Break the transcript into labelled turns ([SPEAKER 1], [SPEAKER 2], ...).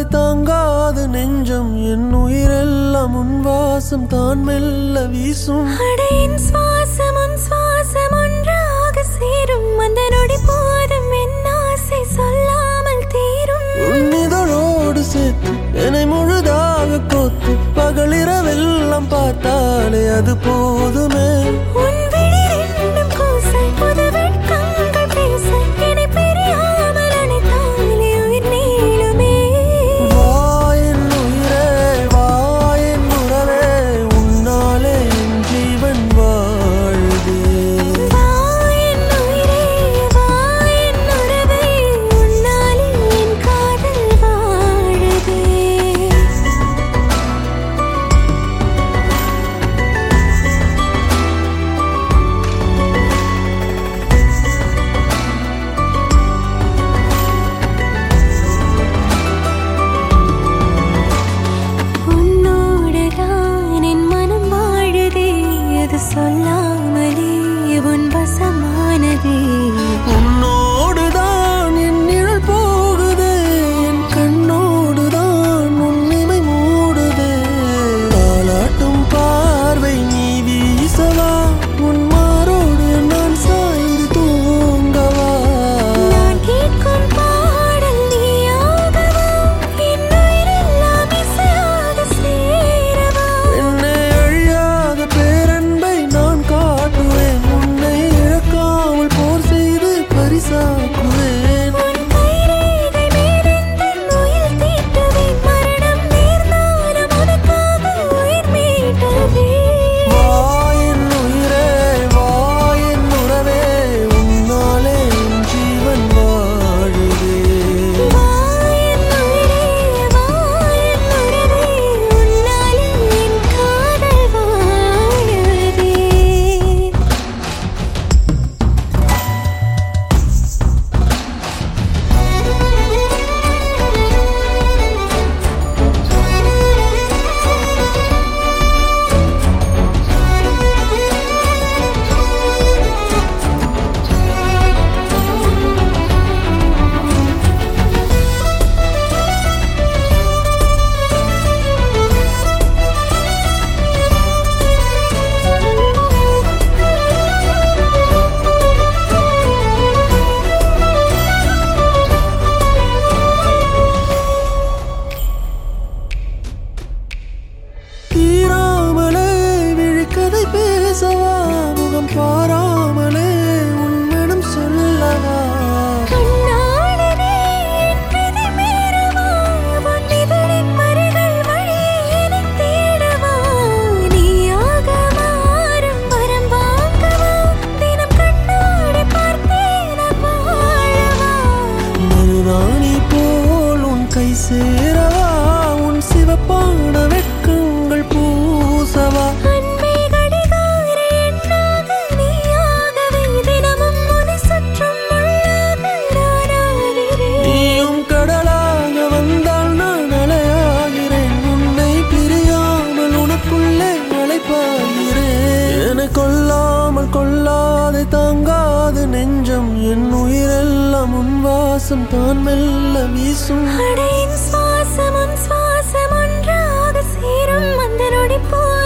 [SPEAKER 1] கொள்ளாதே தாங்காது நெஞ்சம் என் உயிரெல்லாம் உன் வாசம் தான் மெல்ல வீசும்
[SPEAKER 2] அடையின் சுவாசம் உன் சுவாசம் ஒன்றாக சேரும் அந்த நொடி போதும் என் ஆசை சொல்லாமல் தீரும்
[SPEAKER 1] உன் இதழோடு சேர்த்து என்னை முழுதாக கோத்து பகலிரவெல்லாம் பார்த்தாலே அது போதுமே
[SPEAKER 2] உன் விழி ரெண்டும் கூச புது வெட்கங்கள் பேச என்னை பிரியாமல் அணைத்தாலே உயிர் நீளுமே
[SPEAKER 1] வா என் உயிரே வா என் உறவே உன்னாலே என் ஜீவன் வாழுதே
[SPEAKER 2] வா என் உயிரே வா என் உறவே உன்னாலே என் காதல் வாழுதே உன்னோடுதான் என் மனம் வாழுதே அது சொல்லாமலே உன் வசமானதே
[SPEAKER 1] உன்னோடுதான் என் நிழல் போகுதே என் கண்ணோடுதான் உன் இமை மூடுதே தாலாட்டும் பார்வை நீ வீசவா உன் மாரோடு நான் சாய்ந்து தூங்கவா
[SPEAKER 2] நான் கேட்கும் பாடல் நீயாகவா என் உயிரெல்லாம் இசையாக சேரவா
[SPEAKER 1] என்னை அழியாத பேரன்பை நான் காட்டுவேன் உன்னை இழக்காமல் போர் செய்து பரிசாக்குவேன்
[SPEAKER 2] உன் கைரேகை மேலெந்தன் உயிர் தீட்டுவேன் மரணம் நேர்ந்தாலும் உனக்காக உயிர் மீட்டுவேன்
[SPEAKER 1] வா என் உயிரே வா என் உறவே உன்னாலே என் ஜீவன் வாழுதே
[SPEAKER 2] வா என் உயிரே வா என் உறவே உன்னாலே என் காதல் வாழுதே
[SPEAKER 1] தீராமலே விழிக்கதை பேசவா முகம் பாராமலே உன் மனம் சொல்லவா
[SPEAKER 2] கண்ணாளனே என் விதி மீறவா உன் இதழின் வரிகள் வழியே என்னைத் தேடவா நீயாக மாறும் வரம் வாங்கவா தினம் கண்ணாடி பார்த்தே நான் வாழவா
[SPEAKER 1] மருதாணி போல் உன் கை சேரவா உன் சிவப்பான வெட்கங்கள் பூசவா
[SPEAKER 2] அன்பே கடிகார எண்ணாக நீயாகவே தினமும் உன்னை சுற்றும் முள்ளாக நானாகிறேன்
[SPEAKER 1] நீயும் கடலாக வந்தால் நான் அலையாகிறேன் உன்னை பிரியாமல் உனக்குள்ளே அலைப்பாகிறேன் என்னை கொள்ளாமல் கொள்ளாதே தாங்காது நெஞ்சம் என் உயிரெல்லாம் உன் வாசம் தான் மெல்ல வீசும்
[SPEAKER 2] அடையின் சுவாசம் உன் சுவாசம் ஒன்றாக சேரும் அந்த நொடி போதும்